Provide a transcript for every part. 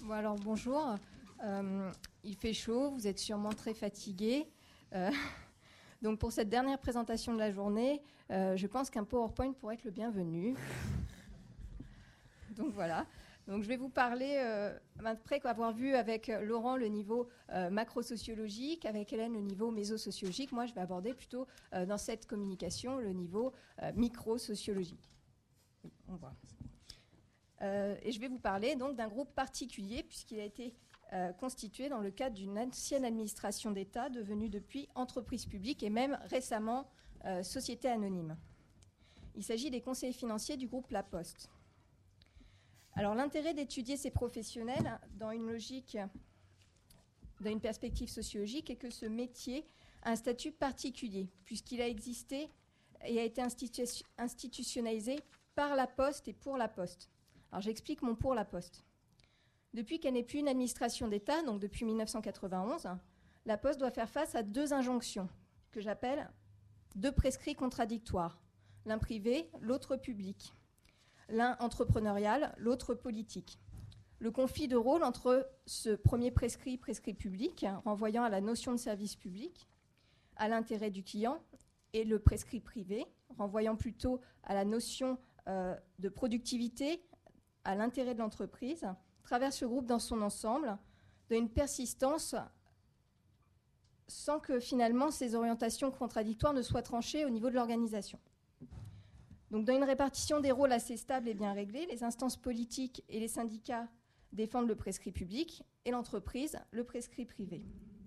Bon, alors bonjour. Il fait chaud, vous êtes sûrement très fatigués. Donc pour cette dernière présentation de la journée, je pense qu'un PowerPoint pourrait être le bienvenu. Donc voilà. Donc je vais vous parler, après avoir vu avec Laurent le niveau macro-sociologique, avec Hélène le niveau méso-sociologique, moi je vais aborder plutôt dans cette communication le niveau micro-sociologique. On voit. Et je vais vous parler donc d'un groupe particulier puisqu'il a été constitué dans le cadre d'une ancienne administration d'État devenue depuis entreprise publique et même récemment société anonyme. Il s'agit des conseillers financiers du groupe La Poste. Alors l'intérêt d'étudier ces professionnels dans une logique, dans une perspective sociologique est que ce métier a un statut particulier puisqu'il a existé et a été institutionnalisé par La Poste et pour La Poste. Alors j'explique mon pour La Poste. Depuis qu'elle n'est plus une administration d'État, donc depuis 1991, La Poste doit faire face à deux injonctions que j'appelle deux prescrits contradictoires. L'un privé, l'autre public. L'un entrepreneurial, l'autre politique. Le conflit de rôle entre ce premier prescrit public, renvoyant à la notion de service public, à l'intérêt du client, et le prescrit privé, renvoyant plutôt à la notion de productivité, à l'intérêt de l'entreprise, traverse le groupe dans son ensemble, d'une persistance sans que finalement ces orientations contradictoires ne soient tranchées au niveau de l'organisation. Donc dans une répartition des rôles assez stable et bien réglée, les instances politiques et les syndicats défendent le prescrit public et l'entreprise le prescrit privé.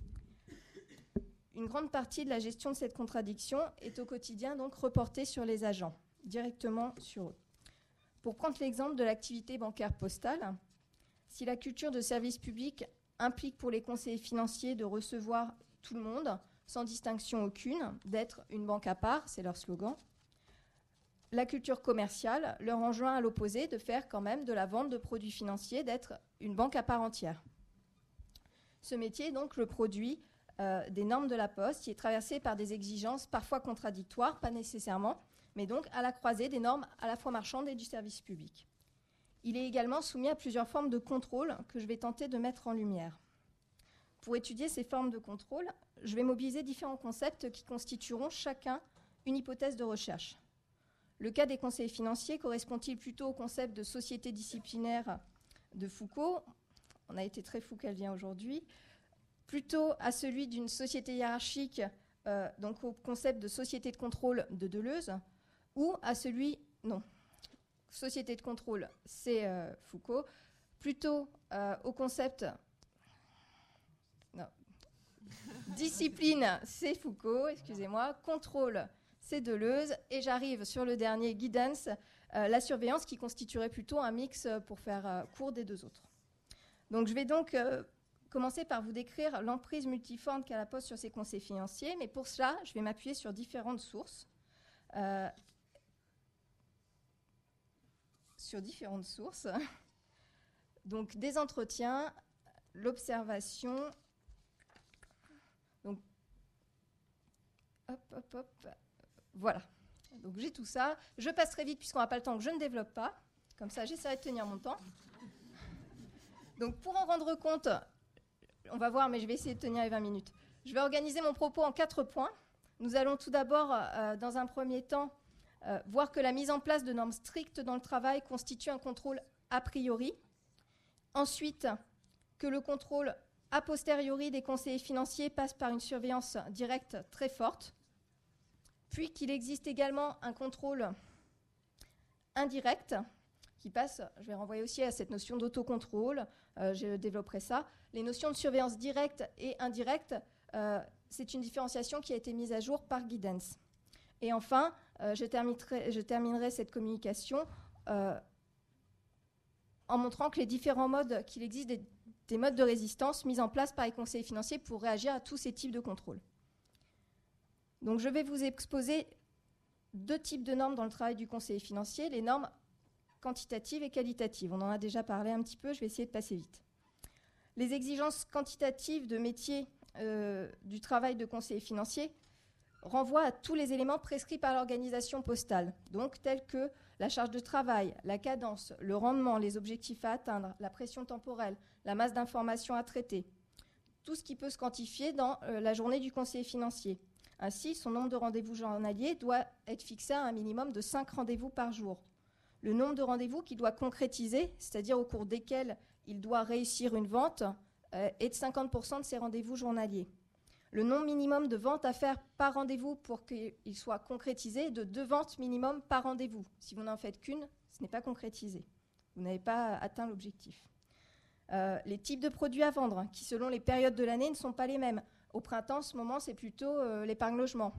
Une grande partie de la gestion de cette contradiction est au quotidien donc reportée sur les agents, directement sur eux. Pour prendre l'exemple de l'activité bancaire postale, si la culture de service public implique pour les conseillers financiers de recevoir tout le monde, sans distinction aucune, d'être une banque à part, c'est leur slogan, la culture commerciale leur enjoint à l'opposé de faire quand même de la vente de produits financiers, d'être une banque à part entière. Ce métier est donc le produit des normes de La Poste qui est traversé par des exigences parfois contradictoires, pas nécessairement, mais donc à la croisée des normes à la fois marchandes et du service public. Il est également soumis à plusieurs formes de contrôle que je vais tenter de mettre en lumière. Pour étudier ces formes de contrôle, je vais mobiliser différents concepts qui constitueront chacun une hypothèse de recherche. Le cas des conseillers financiers correspond-il plutôt au concept de société disciplinaire de Foucault, on a été très foucaldien aujourd'hui, plutôt à celui d'une société hiérarchique, donc au concept de société de contrôle de Deleuze, ou à celui, non, société de contrôle, c'est Foucault, plutôt au concept, non, discipline, c'est Foucault, excusez-moi, contrôle, c'est Deleuze, et j'arrive sur le dernier, guidance, la surveillance qui constituerait plutôt un mix pour faire court des deux autres. Donc je vais donc commencer par vous décrire l'emprise multiforme qu'a La Poste sur ses conseillers financiers, mais pour cela, je vais m'appuyer sur différentes sources. Donc des entretiens, l'observation, donc voilà. Donc j'ai tout ça. Je passe très vite puisqu'on n'a pas le temps, que je ne développe pas. Comme ça, j'essaierai de tenir mon temps. Donc pour en rendre compte, on va voir, mais je vais essayer de tenir les 20 minutes. Je vais organiser mon propos en 4 points. Nous allons tout d'abord, dans un premier temps, voir que la mise en place de normes strictes dans le travail constitue un contrôle a priori. Ensuite, que le contrôle a posteriori des conseillers financiers passe par une surveillance directe très forte. Puis qu'il existe également un contrôle indirect qui passe, je vais renvoyer aussi à cette notion d'autocontrôle, je développerai ça. Les notions de surveillance directe et indirecte, c'est une différenciation qui a été mise à jour par Guidance. Et enfin, je terminerai cette communication en montrant que les différents modes, qu'il existe des modes de résistance mis en place par les conseillers financiers pour réagir à tous ces types de contrôle. Donc je vais vous exposer deux types de normes dans le travail du conseiller financier, les normes quantitatives et qualitatives. On en a déjà parlé un petit peu, je vais essayer de passer vite. Les exigences quantitatives de métier du travail de conseiller financier renvoie à tous les éléments prescrits par l'organisation postale, donc tels que la charge de travail, la cadence, le rendement, les objectifs à atteindre, la pression temporelle, la masse d'informations à traiter, tout ce qui peut se quantifier dans la journée du conseiller financier. Ainsi, son nombre de rendez-vous journaliers doit être fixé à un minimum de 5 rendez-vous par jour. Le nombre de rendez-vous qu'il doit concrétiser, c'est-à-dire au cours desquels il doit réussir une vente, est de 50% de ses rendez-vous journaliers. Le nombre minimum de ventes à faire par rendez-vous pour qu'il soit concrétisé est de 2 ventes minimum par rendez-vous. Si vous n'en faites qu'une, ce n'est pas concrétisé. Vous n'avez pas atteint l'objectif. Les types de produits à vendre, qui selon les périodes de l'année ne sont pas les mêmes. Au printemps, en ce moment, c'est plutôt l'épargne logement.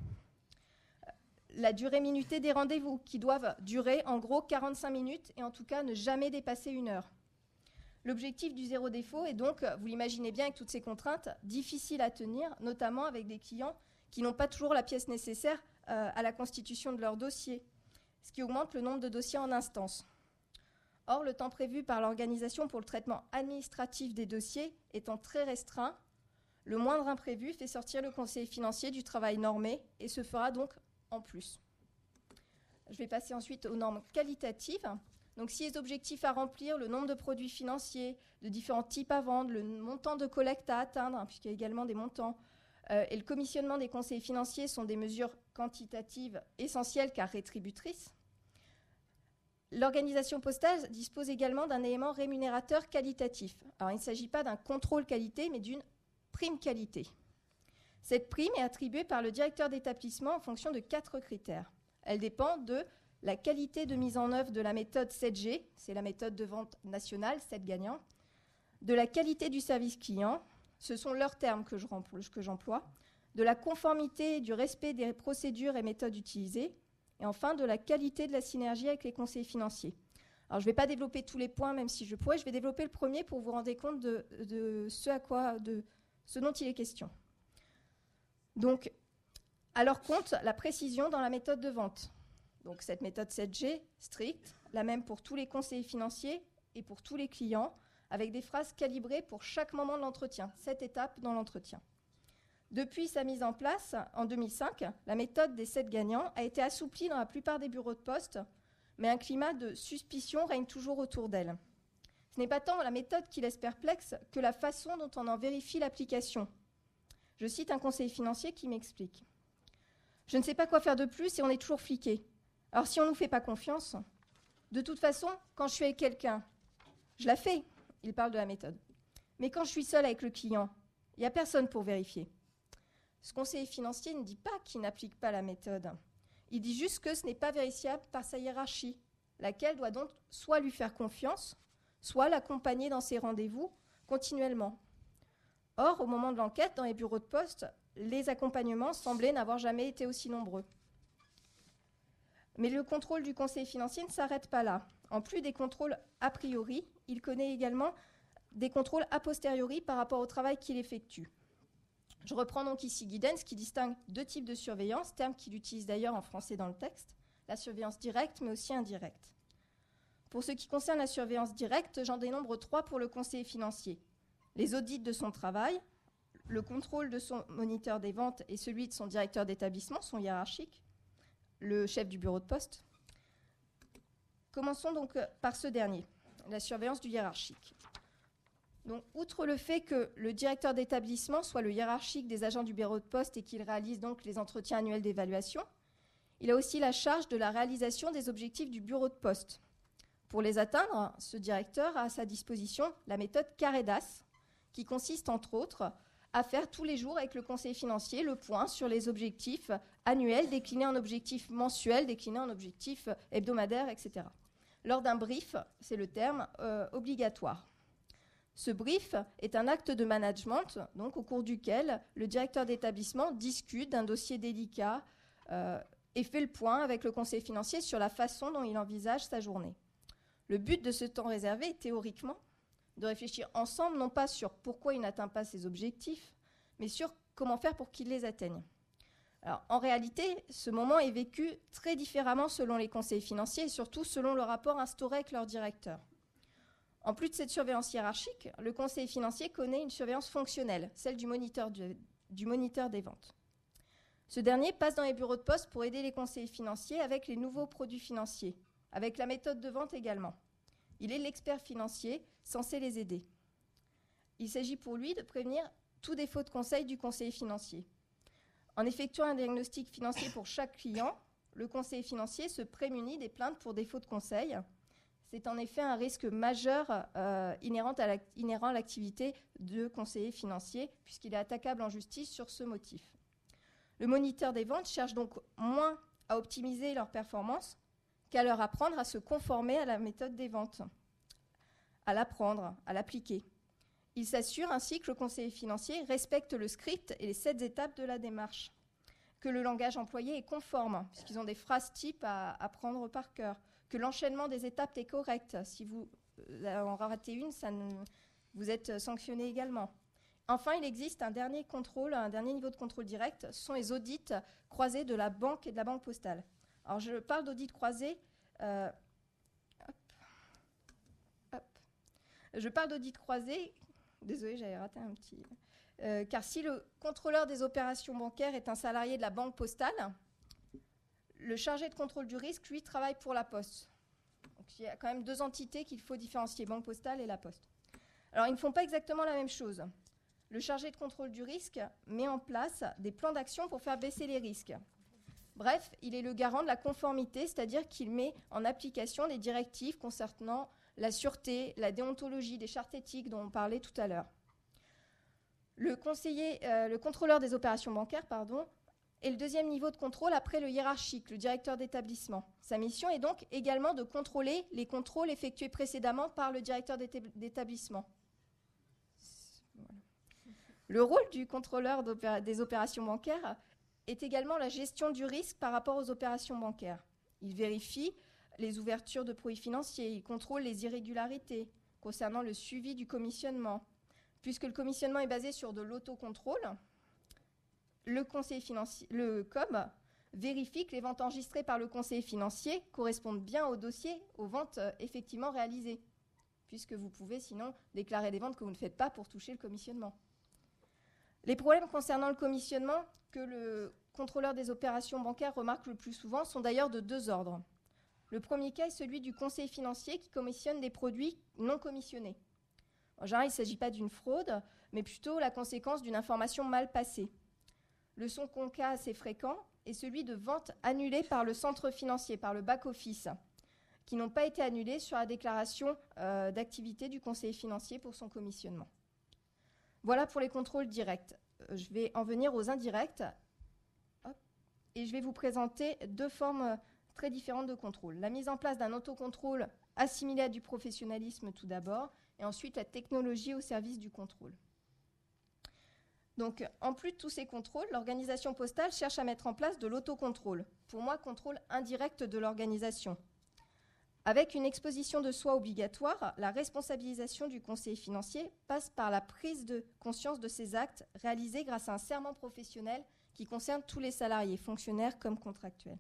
La durée minutée des rendez-vous, qui doivent durer en gros 45 minutes et en tout cas ne jamais dépasser 1 heure. L'objectif du zéro défaut est donc, vous l'imaginez bien avec toutes ces contraintes, difficile à tenir, notamment avec des clients qui n'ont pas toujours la pièce nécessaire à la constitution de leur dossier, ce qui augmente le nombre de dossiers en instance. Or, le temps prévu par l'organisation pour le traitement administratif des dossiers étant très restreint, le moindre imprévu fait sortir le conseiller financier du travail normé et se fera donc en plus. Je vais passer ensuite aux normes qualitatives. Donc, si les objectifs à remplir, le nombre de produits financiers, de différents types à vendre, le montant de collecte à atteindre, puisqu'il y a également des montants, et le commissionnement des conseillers financiers sont des mesures quantitatives essentielles car rétributrices, l'organisation postale dispose également d'un élément rémunérateur qualitatif. Alors, il ne s'agit pas d'un contrôle qualité, mais d'une prime qualité. Cette prime est attribuée par le directeur d'établissement en fonction de 4 critères. Elle dépend de la qualité de mise en œuvre de la méthode 7G, c'est la méthode de vente nationale, 7 gagnants, de la qualité du service client, ce sont leurs termes que j'emploie, de la conformité et du respect des procédures et méthodes utilisées, et enfin de la qualité de la synergie avec les conseillers financiers. Alors je ne vais pas développer tous les points, même si je pourrais, je vais développer le premier pour vous rendre compte de ce dont il est question. Donc, à leur compte, la précision dans la méthode de vente. Donc cette méthode 7G, stricte, la même pour tous les conseillers financiers et pour tous les clients, avec des phrases calibrées pour chaque moment de l'entretien, 7 étapes dans l'entretien. Depuis sa mise en place, en 2005, la méthode des 7 gagnants a été assouplie dans la plupart des bureaux de poste, mais un climat de suspicion règne toujours autour d'elle. Ce n'est pas tant la méthode qui laisse perplexe que la façon dont on en vérifie l'application. Je cite un conseiller financier qui m'explique. « Je ne sais pas quoi faire de plus et on est toujours fliqué. Alors si on ne nous fait pas confiance, de toute façon, quand je suis avec quelqu'un, je la fais. » Il parle de la méthode. « Mais quand je suis seul avec le client, il n'y a personne pour vérifier. » Ce conseiller financier ne dit pas qu'il n'applique pas la méthode. Il dit juste que ce n'est pas vérifiable par sa hiérarchie, laquelle doit donc soit lui faire confiance, soit l'accompagner dans ses rendez-vous continuellement. Or, au moment de l'enquête, dans les bureaux de poste, les accompagnements semblaient n'avoir jamais été aussi nombreux. Mais le contrôle du conseiller financier ne s'arrête pas là. En plus des contrôles a priori, il connaît également des contrôles a posteriori par rapport au travail qu'il effectue. Je reprends donc ici Giddens qui distingue 2 types de surveillance, terme qu'il utilise d'ailleurs en français dans le texte, la surveillance directe mais aussi indirecte. Pour ce qui concerne la surveillance directe, j'en dénombre 3 pour le conseiller financier. Les audits de son travail, le contrôle de son moniteur des ventes et celui de son directeur d'établissement, son hiérarchique, le chef du bureau de poste. Commençons donc par ce dernier, la surveillance du hiérarchique. Donc, outre le fait que le directeur d'établissement soit le hiérarchique des agents du bureau de poste et qu'il réalise donc les entretiens annuels d'évaluation, il a aussi la charge de la réalisation des objectifs du bureau de poste. Pour les atteindre, ce directeur a à sa disposition la méthode CAREDAS, qui consiste entre autres à faire tous les jours avec le conseiller financier le point sur les objectifs annuels déclinés en objectifs mensuels, déclinés en objectifs hebdomadaires, etc. Lors d'un brief, c'est le terme, obligatoire. Ce brief est un acte de management, donc au cours duquel le directeur d'établissement discute d'un dossier délicat et fait le point avec le conseiller financier sur la façon dont il envisage sa journée. Le but de ce temps réservé est théoriquement de réfléchir ensemble, non pas sur pourquoi il n'atteint pas ses objectifs, mais sur comment faire pour qu'il les atteigne. Alors, en réalité, ce moment est vécu très différemment selon les conseillers financiers et surtout selon le rapport instauré avec leur directeur. En plus de cette surveillance hiérarchique, le conseiller financier connaît une surveillance fonctionnelle, celle du moniteur des ventes. Ce dernier passe dans les bureaux de poste pour aider les conseillers financiers avec les nouveaux produits financiers, avec la méthode de vente également. Il est l'expert financier censé les aider. Il s'agit pour lui de prévenir tout défaut de conseil du conseiller financier. En effectuant un diagnostic financier pour chaque client, le conseiller financier se prémunit des plaintes pour défaut de conseil. C'est en effet un risque majeur inhérent à l'activité de conseiller financier, puisqu'il est attaquable en justice sur ce motif. Le moniteur des ventes cherche donc moins à optimiser leur performance qu'à leur apprendre à se conformer à la méthode des ventes, à l'apprendre, à l'appliquer. Il s'assure ainsi que le conseiller financier respecte le script et les 7 étapes de la démarche, que le langage employé est conforme, puisqu'ils ont des phrases types à apprendre par cœur, que l'enchaînement des étapes est correct. Si vous en ratez une, vous êtes sanctionné également. Enfin, il existe un dernier niveau de contrôle direct, ce sont les audits croisés de la banque et de la banque postale. Alors, je parle d'audits croisés. Je parle d'audits croisés. Désolée, j'avais raté un petit. Car si le contrôleur des opérations bancaires est un salarié de la banque postale, le chargé de contrôle du risque, lui, travaille pour la Poste. Donc, il y a quand même 2 entités qu'il faut différencier, Banque postale et la Poste. Alors, ils ne font pas exactement la même chose. Le chargé de contrôle du risque met en place des plans d'action pour faire baisser les risques. Bref, il est le garant de la conformité, c'est-à-dire qu'il met en application les directives concernant la sûreté, la déontologie, des chartes éthiques dont on parlait tout à l'heure. Le contrôleur des opérations bancaires, est le 2e niveau de contrôle après le hiérarchique, le directeur d'établissement. Sa mission est donc également de contrôler les contrôles effectués précédemment par le directeur d'établissement. Voilà. Le rôle du contrôleur des opérations bancaires est également la gestion du risque par rapport aux opérations bancaires. Il vérifie les ouvertures de produits financiers, il contrôle les irrégularités concernant le suivi du commissionnement. Puisque le commissionnement est basé sur de l'autocontrôle, le COM vérifie que les ventes enregistrées par le conseiller financier correspondent bien au dossier, aux ventes effectivement réalisées, puisque vous pouvez sinon déclarer des ventes que vous ne faites pas pour toucher le commissionnement. Les problèmes concernant le commissionnement que le contrôleur des opérations bancaires remarque le plus souvent sont d'ailleurs de 2 ordres. Le premier cas est celui du conseiller financier qui commissionne des produits non commissionnés. En général, il ne s'agit pas d'une fraude, mais plutôt la conséquence d'une information mal passée. Le second cas assez fréquent est celui de ventes annulées par le centre financier, par le back-office, qui n'ont pas été annulées sur la déclaration d'activité du conseiller financier pour son commissionnement. Voilà pour les contrôles directs. Je vais en venir aux indirects. Et je vais vous présenter 2 formes très différentes de contrôle. La mise en place d'un autocontrôle assimilé à du professionnalisme tout d'abord, et ensuite la technologie au service du contrôle. Donc, en plus de tous ces contrôles, l'organisation postale cherche à mettre en place de l'autocontrôle. Pour moi, contrôle indirect de l'organisation. Avec une exposition de soi obligatoire, la responsabilisation du conseiller financier passe par la prise de conscience de ses actes réalisés grâce à un serment professionnel qui concerne tous les salariés, fonctionnaires comme contractuels.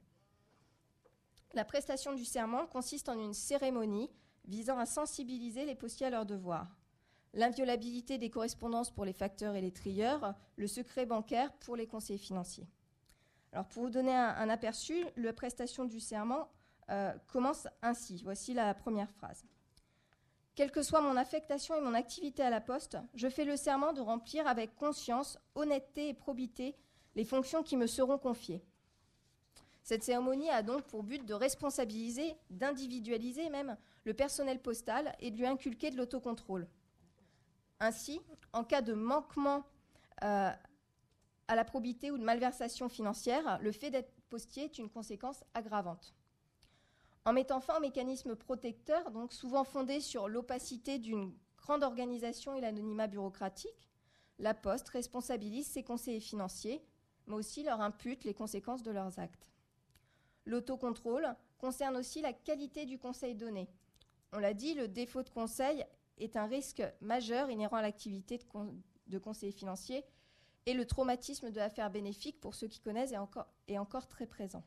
La prestation du serment consiste en une cérémonie visant à sensibiliser les postiers à leurs devoirs. L'inviolabilité des correspondances pour les facteurs et les trieurs, le secret bancaire pour les conseillers financiers. Alors pour vous donner un aperçu, la prestation du serment commence ainsi. Voici la première phrase. Quelle que soit mon affectation et mon activité à la Poste, je fais le serment de remplir avec conscience, honnêteté et probité les fonctions qui me seront confiées. Cette cérémonie a donc pour but de responsabiliser, d'individualiser même le personnel postal et de lui inculquer de l'autocontrôle. Ainsi, en cas de manquement à la probité ou de malversation financière, le fait d'être postier est une conséquence aggravante. En mettant fin au mécanisme protecteur, donc souvent fondé sur l'opacité d'une grande organisation et l'anonymat bureaucratique, la Poste responsabilise ses conseillers financiers, mais aussi leur impute les conséquences de leurs actes. L'autocontrôle concerne aussi la qualité du conseil donné. On l'a dit, le défaut de conseil est un risque majeur inhérent à l'activité de conseiller financier et le traumatisme de l'affaire bénéfique, pour ceux qui connaissent, est encore très présent.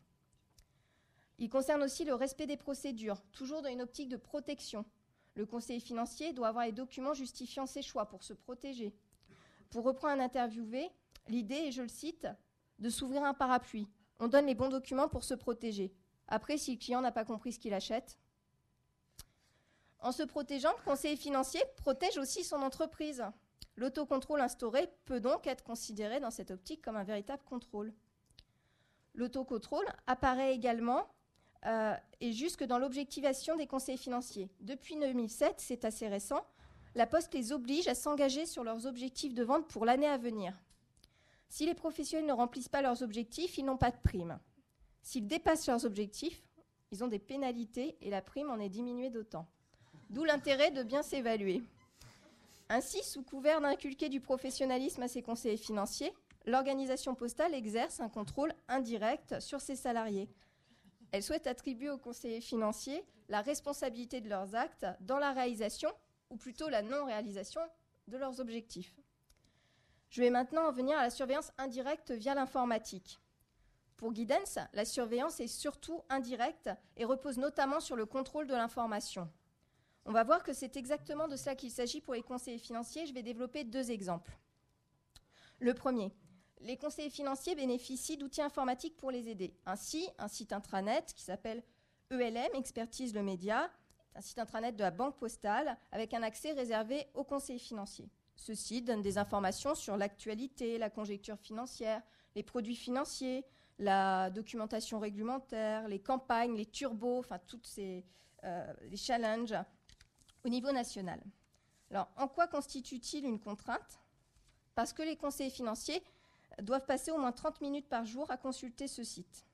Il concerne aussi le respect des procédures, toujours dans une optique de protection. Le conseiller financier doit avoir les documents justifiant ses choix pour se protéger. Pour reprendre un interviewé, l'idée est, je le cite, de s'ouvrir un parapluie. On donne les bons documents pour se protéger. Après, si le client n'a pas compris ce qu'il achète, en se protégeant, le conseiller financier protège aussi son entreprise. L'autocontrôle instauré peut donc être considéré dans cette optique comme un véritable contrôle. L'autocontrôle apparaît également et jusque dans l'objectivation des conseillers financiers. Depuis 2007, c'est assez récent, la Poste les oblige à s'engager sur leurs objectifs de vente pour l'année à venir. Si les professionnels ne remplissent pas leurs objectifs, ils n'ont pas de prime. S'ils dépassent leurs objectifs, ils ont des pénalités et la prime en est diminuée d'autant. D'où l'intérêt de bien s'évaluer. Ainsi, sous couvert d'inculquer du professionnalisme à ses conseillers financiers, l'organisation postale exerce un contrôle indirect sur ses salariés. Elle souhaite attribuer aux conseillers financiers la responsabilité de leurs actes dans la réalisation, ou plutôt la non-réalisation, de leurs objectifs. Je vais maintenant en venir à la surveillance indirecte via l'informatique. Pour Guidance, la surveillance est surtout indirecte et repose notamment sur le contrôle de l'information. On va voir que c'est exactement de cela qu'il s'agit pour les conseillers financiers. Je vais développer 2 exemples. Le premier, les conseillers financiers bénéficient d'outils informatiques pour les aider. Ainsi, un site intranet qui s'appelle ELM, Expertise le Média, un site intranet de la Banque Postale avec un accès réservé aux conseillers financiers. Ce site donne des informations sur l'actualité, la conjecture financière, les produits financiers, la documentation réglementaire, les campagnes, les turbos, enfin toutes ces les challenges au niveau national. Alors, en quoi constitue-t-il une contrainte ? Parce que les conseillers financiers doivent passer au moins 30 minutes par jour à consulter ce site.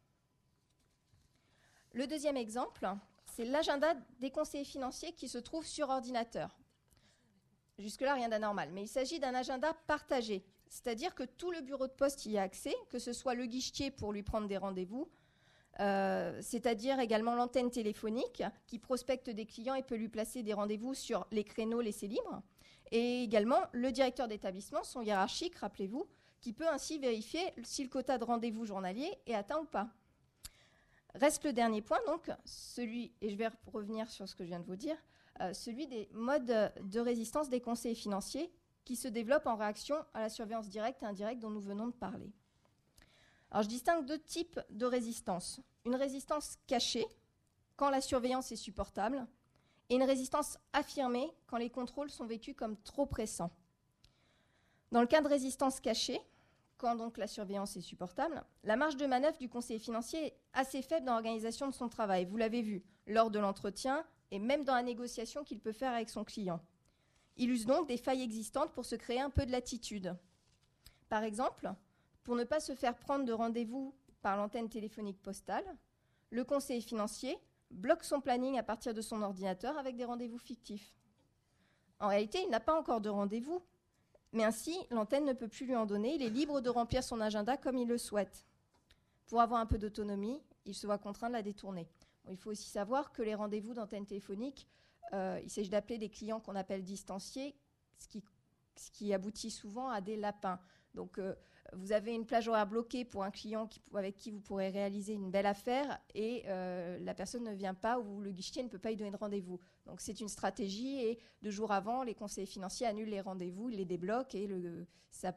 Le deuxième exemple, c'est l'agenda des conseillers financiers qui se trouve sur ordinateur. Jusque-là, rien d'anormal, mais il s'agit d'un agenda partagé, c'est-à-dire que tout le bureau de poste y a accès, que ce soit le guichetier pour lui prendre des rendez-vous, c'est-à-dire également l'antenne téléphonique qui prospecte des clients et peut lui placer des rendez-vous sur les créneaux laissés libres, et également le directeur d'établissement, son hiérarchique, rappelez-vous, qui peut ainsi vérifier si le quota de rendez-vous journalier est atteint ou pas. Reste le dernier point, donc, celui, et je vais revenir sur ce que je viens de vous dire, celui des modes de résistance des conseillers financiers qui se développent en réaction à la surveillance directe et indirecte dont nous venons de parler. Alors, je distingue 2 types de résistance. Une résistance cachée, quand la surveillance est supportable, et une résistance affirmée, quand les contrôles sont vécus comme trop pressants. Dans le cas de résistance cachée, quand donc la surveillance est supportable, la marge de manœuvre du conseiller financier est assez faible dans l'organisation de son travail. Vous l'avez vu, lors de l'entretien et même dans la négociation qu'il peut faire avec son client. Il use donc des failles existantes pour se créer un peu de latitude. Par exemple, pour ne pas se faire prendre de rendez-vous par l'antenne téléphonique postale, le conseiller financier bloque son planning à partir de son ordinateur avec des rendez-vous fictifs. En réalité, il n'a pas encore de rendez-vous, mais ainsi, l'antenne ne peut plus lui en donner. Il est libre de remplir son agenda comme il le souhaite. Pour avoir un peu d'autonomie, il se voit contraint de la détourner. Bon, il faut aussi savoir que les rendez-vous d'antenne téléphonique, il s'agit d'appeler des clients qu'on appelle distanciés, ce qui aboutit souvent à des lapins. Donc, vous avez une plage horaire bloquée pour un client avec qui vous pourrez réaliser une belle affaire et la personne ne vient pas ou le guichetier ne peut pas lui donner de rendez-vous. Donc, c'est une stratégie et 2 jours avant, les conseillers financiers annulent les rendez-vous, ils les débloquent et ça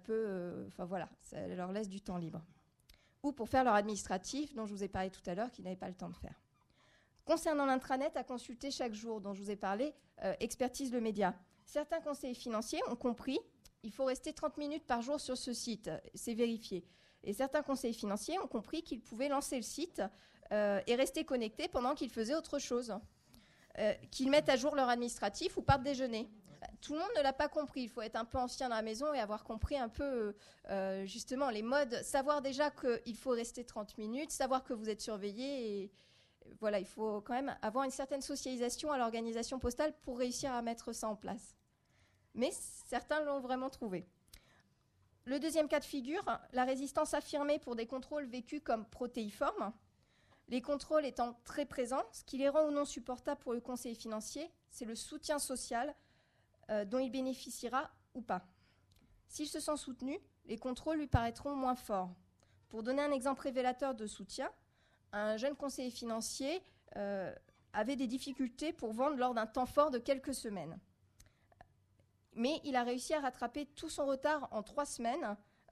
leur laisse du temps libre. Ou pour faire leur administratif, dont je vous ai parlé tout à l'heure, qu'ils n'avaient pas le temps de faire. Concernant l'intranet à consulter chaque jour, dont je vous ai parlé, Expertise le Média. Certains conseillers financiers ont compris qu'il faut rester 30 minutes par jour sur ce site, c'est vérifié. Et certains conseillers financiers ont compris qu'ils pouvaient lancer le site et rester connectés pendant qu'ils faisaient autre chose, qu'ils mettent à jour leur administratif ou partent déjeuner. Tout le monde ne l'a pas compris. Il faut être un peu ancien dans la maison et avoir compris un peu justement les modes, savoir déjà qu'il faut rester 30 minutes, savoir que vous êtes surveillé. Et voilà, il faut quand même avoir une certaine socialisation à l'organisation postale pour réussir à mettre ça en place. Mais certains l'ont vraiment trouvé. Le deuxième cas de figure, la résistance affirmée pour des contrôles vécus comme protéiformes. Les contrôles étant très présents, ce qui les rend ou non supportables pour le conseiller financier, c'est le soutien social dont il bénéficiera ou pas. S'il se sent soutenu, les contrôles lui paraîtront moins forts. Pour donner un exemple révélateur de soutien, un jeune conseiller financier avait des difficultés pour vendre lors d'un temps fort de quelques semaines. Mais il a réussi à rattraper tout son retard en 3 semaines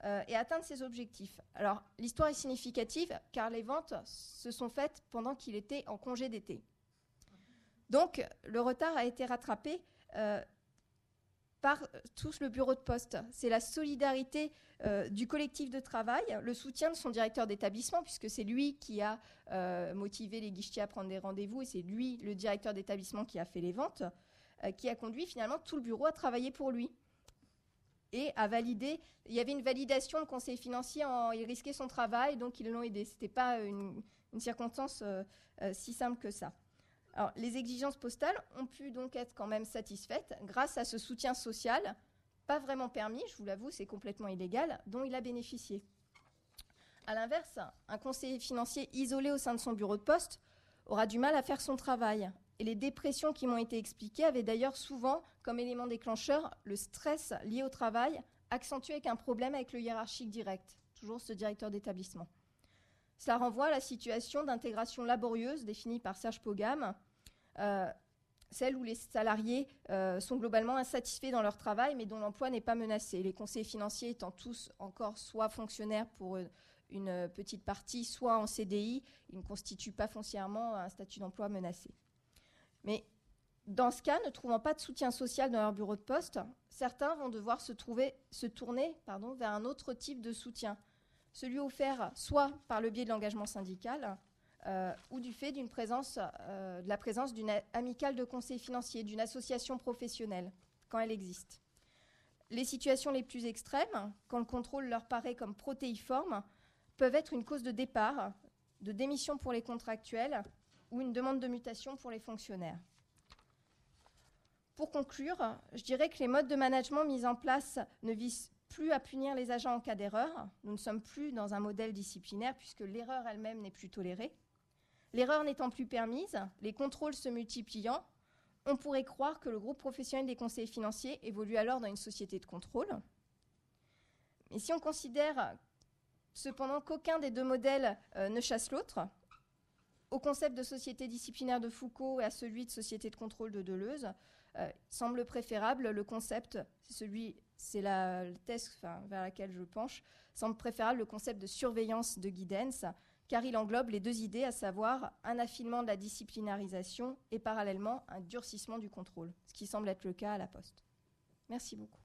et atteindre ses objectifs. Alors, l'histoire est significative car les ventes se sont faites pendant qu'il était en congé d'été. Donc, le retard a été rattrapé par tout le bureau de poste. C'est la solidarité du collectif de travail, le soutien de son directeur d'établissement, puisque c'est lui qui a motivé les guichetiers à prendre des rendez-vous, et c'est lui, le directeur d'établissement, qui a fait les ventes, qui a conduit finalement tout le bureau à travailler pour lui. Et à valider, il y avait une validation, le conseiller financier, il risquait son travail, donc ils l'ont aidé. Ce n'était pas une circonstance si simple que ça. Alors, les exigences postales ont pu donc être quand même satisfaites grâce à ce soutien social, pas vraiment permis, je vous l'avoue, c'est complètement illégal, dont il a bénéficié. A l'inverse, un conseiller financier isolé au sein de son bureau de poste aura du mal à faire son travail. Et les dépressions qui m'ont été expliquées avaient d'ailleurs souvent comme élément déclencheur le stress lié au travail, accentué avec un problème avec le hiérarchique direct, toujours ce directeur d'établissement. Cela renvoie à la situation d'intégration laborieuse définie par Serge Pogam, celle où les salariés sont globalement insatisfaits dans leur travail, mais dont l'emploi n'est pas menacé. Les conseillers financiers étant tous encore soit fonctionnaires pour une petite partie, soit en CDI, ils ne constituent pas foncièrement un statut d'emploi menacé. Mais dans ce cas, ne trouvant pas de soutien social dans leur bureau de poste, certains vont devoir se tourner vers un autre type de soutien, celui offert soit par le biais de l'engagement syndical ou du fait de la présence d'une amicale de conseillers financiers, d'une association professionnelle, quand elle existe. Les situations les plus extrêmes, quand le contrôle leur paraît comme protéiforme, peuvent être une cause de départ, de démission pour les contractuels ou une demande de mutation pour les fonctionnaires. Pour conclure, je dirais que les modes de management mis en place ne visent plus à punir les agents en cas d'erreur. Nous ne sommes plus dans un modèle disciplinaire puisque l'erreur elle-même n'est plus tolérée. L'erreur n'étant plus permise, les contrôles se multipliant, on pourrait croire que le groupe professionnel des conseillers financiers évolue alors dans une société de contrôle. Mais si on considère cependant qu'aucun des deux modèles ne chasse l'autre, au concept de société disciplinaire de Foucault et à celui de société de contrôle de Deleuze, semble préférable le concept, c'est la thèse vers laquelle je penche, semble préférable le concept de surveillance de Giddens, car il englobe les deux idées, à savoir un affinement de la disciplinarisation et parallèlement un durcissement du contrôle, ce qui semble être le cas à la Poste. Merci beaucoup.